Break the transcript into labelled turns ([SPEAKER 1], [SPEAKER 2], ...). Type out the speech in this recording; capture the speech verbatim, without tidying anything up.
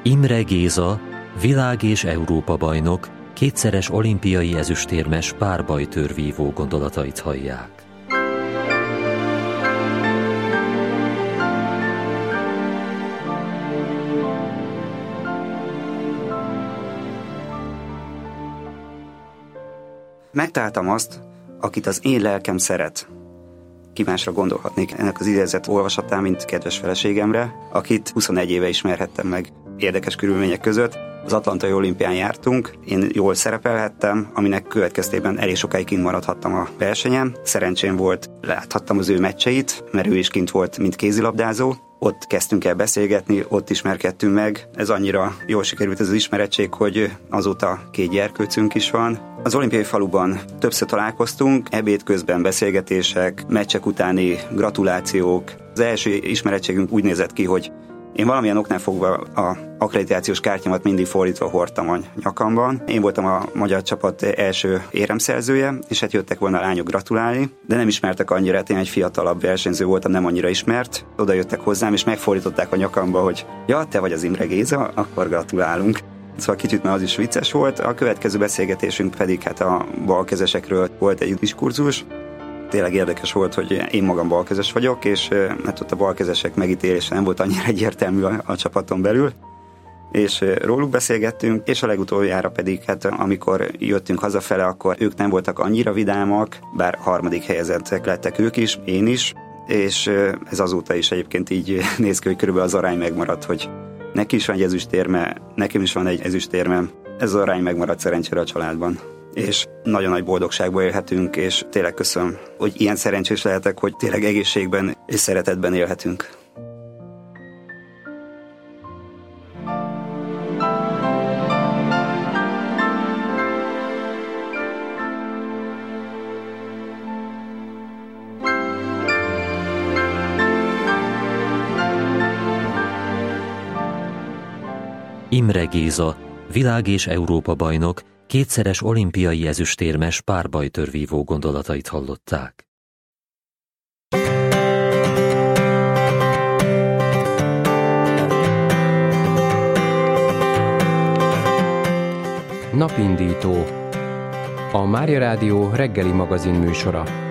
[SPEAKER 1] Imre Géza, világ- és Európa-bajnok, kétszeres olimpiai ezüstérmes párbajtőrvívó gondolatait hallják.
[SPEAKER 2] Megtaláltam azt, akit az én lelkem szeret. Ki másra gondolhatnék ennek az idézet olvasatán, mint kedves feleségemre, akit huszonegy éve ismerhettem meg érdekes körülmények között. Az Atlantai Olimpián jártunk, én jól szerepelhettem, aminek következtében elég sokáig kint maradhattam a versenyen. Szerencsém volt, láthattam az ő meccseit, mert ő is kint volt, mint kézilabdázó. Ott kezdtünk el beszélgetni, ott ismerkedtünk meg. Ez annyira jól sikerült ez az ismerettség, hogy azóta két gyerkőcünk is van. Az olimpiai faluban többször találkoztunk, ebéd közben beszélgetések, meccsek utáni gratulációk. Az első ismerettségünk úgy nézett ki, hogy én valamilyen oknál fogva a akkreditációs kártyámat mindig fordítva hordtam a nyakamban. Én voltam a magyar csapat első éremszerzője, és hát jöttek volna a lányok gratulálni, de nem ismertek annyira, hát én egy fiatalabb versenyző voltam, nem annyira ismert. Oda jöttek hozzám, és megfordították a nyakamba, hogy ja, te vagy az Imre Géza, akkor gratulálunk. Szóval kicsit már az is vicces volt. A következő beszélgetésünk pedig hát a balkezesekről volt egy diskurzus. Tényleg érdekes volt, hogy én magam balkezes vagyok, és hát ott a balkezesek megítélése nem volt annyira egyértelmű a, a csapaton belül, és róluk beszélgettünk, és a legutoljára pedig, hát amikor jöttünk hazafele, akkor ők nem voltak annyira vidámak, bár harmadik helyezettek lettek ők is, én is, és ez azóta is egyébként így néz ki, hogy körülbelül az arány megmaradt, hogy neki is van egy ezüstérme, nekem is van egy ezüstérmem. Ez az arány megmaradt szerencsére a családban. És nagyon nagy boldogságban élhetünk, és tényleg köszönöm, hogy ilyen szerencsés lehetek, hogy tényleg egészségben és szeretetben élhetünk.
[SPEAKER 1] Imre Géza, világ- és Európa-bajnok, kétszeres olimpiai ezüstérmes párbajtőrvívó gondolatait hallották.
[SPEAKER 3] Napindító. A Mária Rádió reggeli magazin műsora.